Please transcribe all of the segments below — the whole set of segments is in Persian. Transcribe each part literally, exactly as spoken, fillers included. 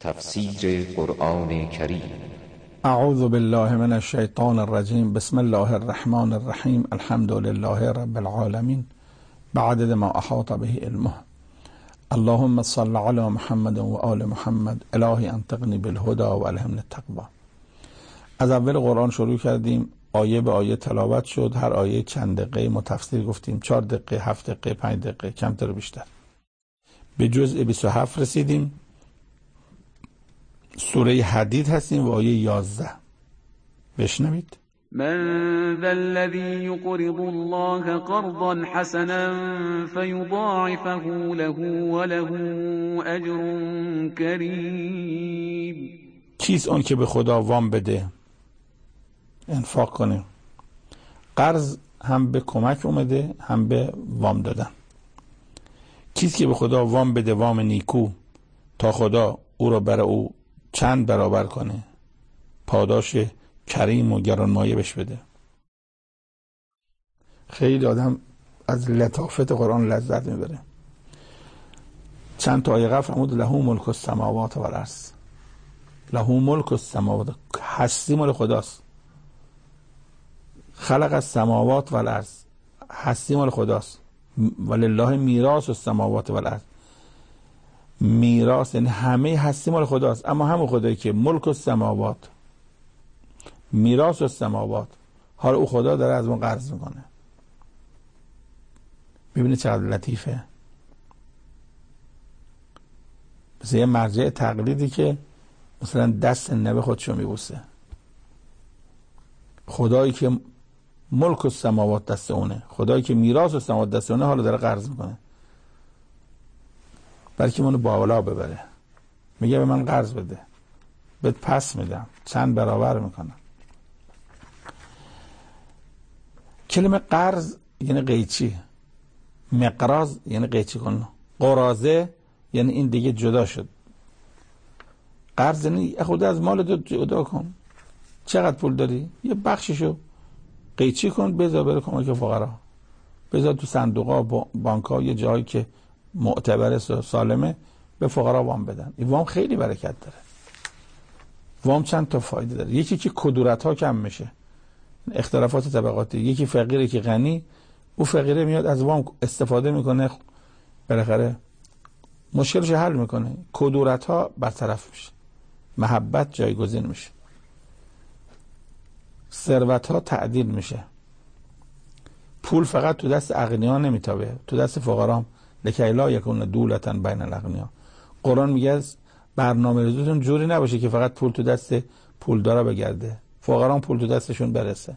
تفسیر قرآن کریم. اعوذ بالله من الشیطان الرجیم. بسم الله الرحمن الرحیم. الحمد لله رب العالمین بعدد ما احاط به علمه. اللهم صل علی محمد و آل محمد. الهی انطقنی بالهدى و الهمنی التقوی. از اول قرآن شروع کردیم، آیه به آیه تلاوت شد. هر آیه چند دقیقه ما تفسیر گفتیم، چهار دقیقه، هفت دقیقه، پنج دقیقه، کمتر و بیشتر. به جزء بیست و هفت رسیدیم. سوره حدید هستیم و آیه یازده. بشنوید. من ذا الذي يقرض الله قرضا حسنا فيضاعفه له وله اجر كريم. کیست اون که به خدا وام بده، انفاق کنه؟ قرض هم به کمک اومده، هم به وام دادن. کیست که به خدا وام بده، وام نیکو، تا خدا او را برای او چند برابر کنه، پاداش کریم و گرانمایه بهش بده. خیلی آدم از لطافت قرآن لذت میبره. چند تا آیه قبل فرمود له ملک السماوات و الارض. له ملک السماوات، هستی مال خداست. خلق السماوات و الارض، هستی مال خداست. ولله میراث السماوات و الارض، میراث یعنی همه هستی مال خداست. اما همون خدایی که ملک السماوات، میراث السماوات، حالا او خدا داره از اون قرض میکنه. ببینید چقدر لطیفه. مثل یه مرجع تقلیدی که مثلا دست نبه خودشو میبوسه. خدایی که ملک السماوات دست اونه، خدایی که میراث السماوات دست اونه، حالا داره قرض میکنه بلکه منو بالا ببره. میگه به من قرض بده، بهت پس میدم، چند برابر میکنم. کلمه قرض یعنی قیچی، مقراض یعنی قیچی کن، قرازه یعنی این دیگه جدا شد. قرض یعنی خود از مال جدا کن. چقدر پول داری؟ یه بخششو قیچی کن، بذار بره کمک فقرا، بذار تو صندوقا، بانک‌ها، یه جایی که معتبر سالمه، به فقرا وام بدن. این وام خیلی برکت داره. وام چند تا فایده داره. یکی که کدورت ها کم میشه، اختلافات طبقاتی. یکی فقیره که غنی، او فقیره میاد از وام استفاده میکنه، بالاخره مشکلش حل میکنه، کدورت ها برطرف میشه، محبت جایگزین میشه، ثروت ها تعدیل میشه. پول فقط تو دست اغنیا نمیتابه، تو دست فقرا هم. لکی لا یکون دولة بین الاغنیا. قرآن میگه برنامه ریزیتون جوری نباشه که فقط پول تو دست پولدارا بگرده، فقرا هم پول تو دستشون برسه.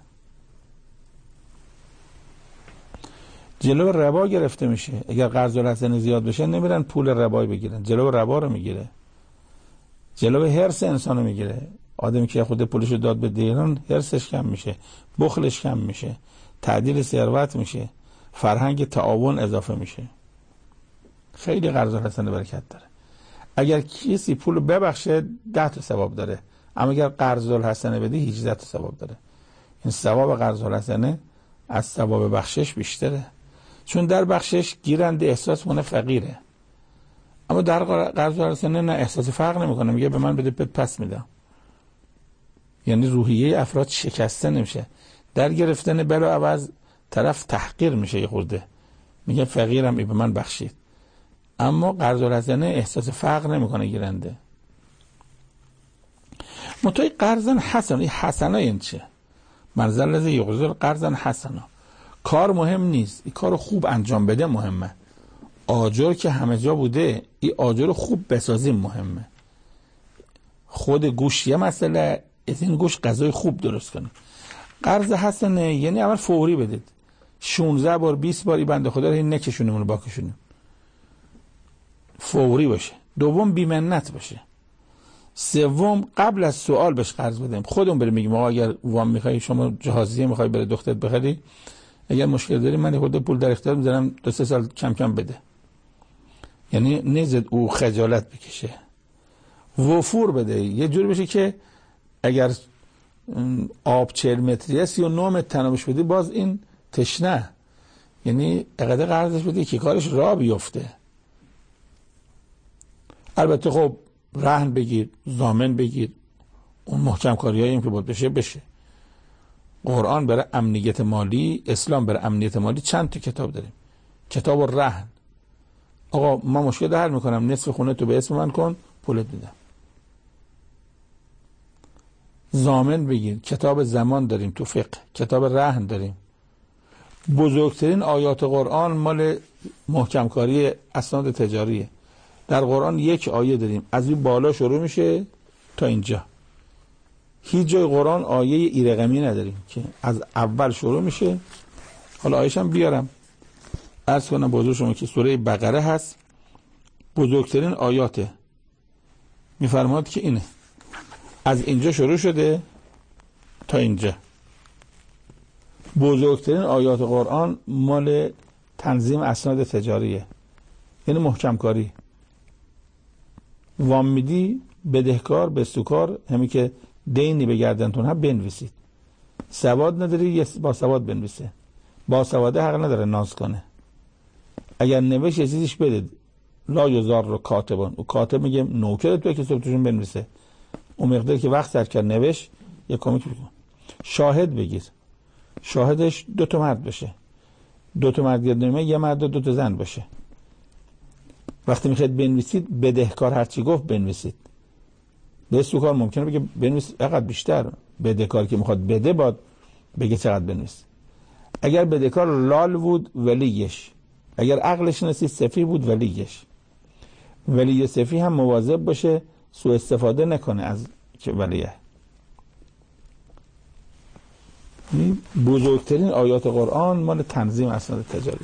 جلو ربا گرفته میشه. اگر قرض الحسنه زیاد بشه نمیرن پول ربایی بگیرن، جلو ربا رو میگیره. جلو حرص انسانو میگیره. آدمی که خود پولشو داد به دیگران، حرصش کم میشه، بخلش کم میشه، تعدیل ثروت میشه، فرهنگ تعاون اضافه میشه. خیلی قرض الحسنه برکت داره. اگر کسی پول ببخشه ده تا ثواب داره، اما اگر قرض الحسنه بدی هجده تا ثواب داره. این ثواب قرض الحسنه از ثواب بخشش بیشتره، چون در بخشش گیرنده احساس مونه فقیره، اما در قرض الحسنه نه، احساس فقر نمیکنه، میگه به من بده پس میدم. یعنی روحیه افراد شکسته نمیشه. در گرفتن بلا عوض طرف تحقیر میشه، یه خورده میگه فقیرم، ای به من بخشید. اما قرض الحسنه احساس فقر نمیکنه گیرنده. متوی قرضن حسن، این حسنا این چه؟ منزل لذی یقرض قرضن حسنا. کار مهم نیست، این کار خوب انجام بده مهمه. آجر که همه جا بوده، این آجر خوب بسازیم مهمه. خود گوش یه مسئله، از این گوش غذای خوب درست کنیم. قرض حسنه یعنی اول فوری بدید، شانزده بار بیست بار این بنده خدا رو نکشونیم اونو باکشونیم، فوری باشه. دوم بی‌منت باشه. سوم قبل از سوال بهش قرض بدیم. خودمون بریم میگیم آقا اگر وام میخوای، شما جهازیه میخوای برای دخترت بخری، اگر مشکل داری من خود پول در اختیار میذارم، دو سه سال کم کم بده. یعنی نزد او خجالت بکشه، وفور بده. یه جوری بشه که اگر آب چهل متریه سی و نه متر تنابش بدی باز این تشنه، یعنی اقدر قرضش بده که کارش را بیفته. البته خب رهن بگیر، ضامن بگیر، اون محکم کاریایی هم که باید بشه بشه. قرآن برای امنیت مالی، اسلام برای امنیت مالی چند تا کتاب داریم. کتاب و رهن، آقا من مشکل حل میکنم، نصف خونه تو به اسم من کن، پولت میدم. ضامن بگیر، کتاب زمان داریم تو فقه، کتاب رهن داریم. بزرگترین آیات قرآن مال محکم کاری اسناد تجاریه. در قرآن یک آیه داریم از این بالا شروع میشه تا اینجا. هیچ جای قرآن آیه ای رقمی نداریم که از اول شروع میشه. حالا آیه‌شم بیارم عرض کنم بزرگ شما که سوره بقره هست، بزرگترین آیاته، میفرماد که اینه از اینجا شروع شده تا اینجا. بزرگترین آیات قرآن مال تنظیم اسناد تجاریه، یعنی محکم کاری. وام میدی بدهکار بستوکار، همین که دینی به گردنتون هم بنویسید. سواد نداری با سواد بنویسه، با سواده حق نداره ناز کنه. اگر نوشت یه چیزیش بده، لا یزار رو کاتبان، او کاتب میگه نوکر تو که توشون بنویسه، اون مقدار که وقت سر کرد نوشت یه کمک بکن. شاهد بگیر، شاهدش دو تا مرد بشه، دو تا مرد گردنمه، یه مرد و دو تا زن باشه. وقتی میخواید بنویسید بدهکار هرچی گفت بنویسید. بستوکار ممکنه بگه بنویس اقدر بیشتر، بدهکار که میخواد بده باد بگه چقدر بنویس. اگر بدهکار لال بود ولیش، اگر عقلش نسید سفیه بود ولیش. ولی سفیه هم مواظب باشه سوء استفاده نکنه از که ولیه. بزرگترین آیات قرآن مال تنظیم اسناد تجاری.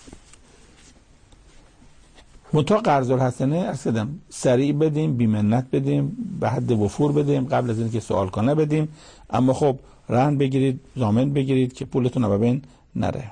منتها قرض الحسنه ارسدم سریع بدیم، بی منت بدیم، به حد وفور بدیم، قبل از اینکه سوال کنه بدیم. اما خب رهن بگیرید، ضامن بگیرید که پولتون رو ببین نره.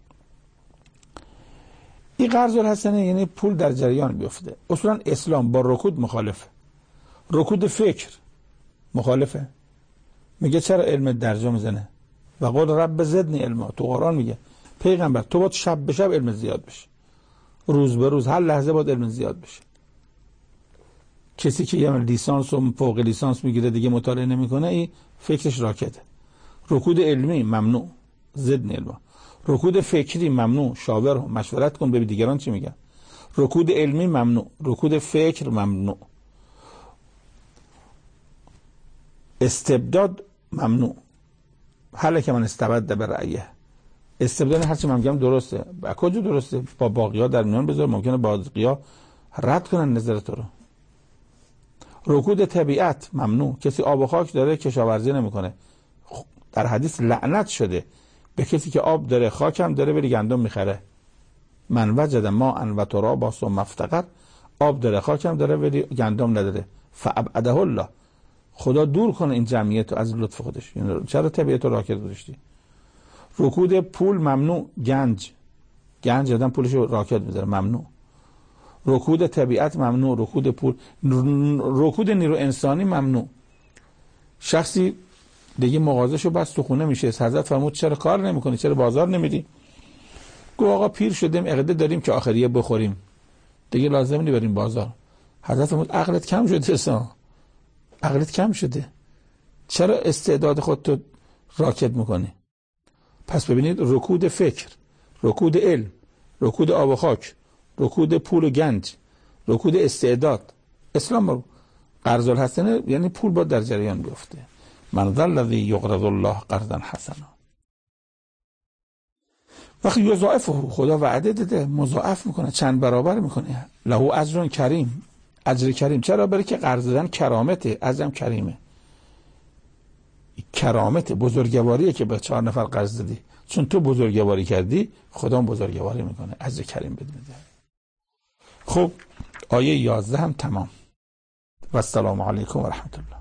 این قرض الحسنه یعنی پول در جریان بیفته. اصولا اسلام با رکود مخالفه، رکود فکر مخالفه. میگه چرا علم درجا میزنه؟ و قول رب زدنی علما، تو قرآن میگه پیغمبر تو باید شب به شب علم زیاد بشه، روز به روز هر لحظه باید علم زیاد بشه. کسی که یه لیسانس و فوق لیسانس میگیره دیگه مطالعه نمیکنه، این فکرش راکته. رکود علمی ممنوع، زدنی علما. رکود فکری ممنوع، شاور و مشورت کن ببین دیگران چی میگن. رکود علمی ممنوع، رکود فکر ممنوع. استبداد ممنوع. حالا که من استبد به رأیه، استبداد هرچی من میگم درسته. با کجا درسته؟ با باقی‌ها در میان بذار، ممکنه باقی‌ها رد کنن نظر تو رو. رکود طبیعت ممنوع. کسی آب و خاک داره کشاورزی نمیکنه، در حدیث لعنت شده به کسی که آب داره خاک هم داره ولی گندم میخره. من وجد ما ان و تراب ثم افتقر، آب داره خاک هم داره ولی گندم نداره، فابعده الله، خدا دور کنه این جمعیت از لطف خودش. یعنی چرا طبیعت رو راکد گذاشتی؟ رکود پول ممنوع. گنج گنج آدم پولش رو راکد میذاره، ممنوع. رکود طبیعت ممنوع، رکود پول، رکود نیرو انسانی ممنوع. شخصی دیگه مغازه‌شو بس تو خونه میشه، حضرت فرمود چرا کار نمیکنی، چرا بازار نمیری؟ گفت آقا پیر شدیم، عقیده داریم که آخریه بخوریم، دیگه لازم نی بریم بازار. حضرت فرمود عقلت کم شده اصلا، عقلت کم شده، چرا استعداد خودتو راکد میکنی؟ پس ببینید رکود فکر، رکود علم، رکود آب و خاک، رکود پول و گنج، رکود استعداد. اسلام با قرض الحسنه یعنی پول با در جریان بیفته. من ذا الذی یقرض الله قرضا حسنا. وقتی یضاعفه، خدا وعده داده مضاعف میکنه، چند برابر میکنه. له اجر کریم، اجر کریم. چرا؟ برای که قرض دادن کرامته، اجرم کریمه. کرامت بزرگواریه که به چهار نفر قرض دادی، چون تو بزرگواری کردی خدا هم بزرگواری میکنه، اجر کریم بده. خب آیه یازده هم تمام. و السلام علیکم و رحمت الله.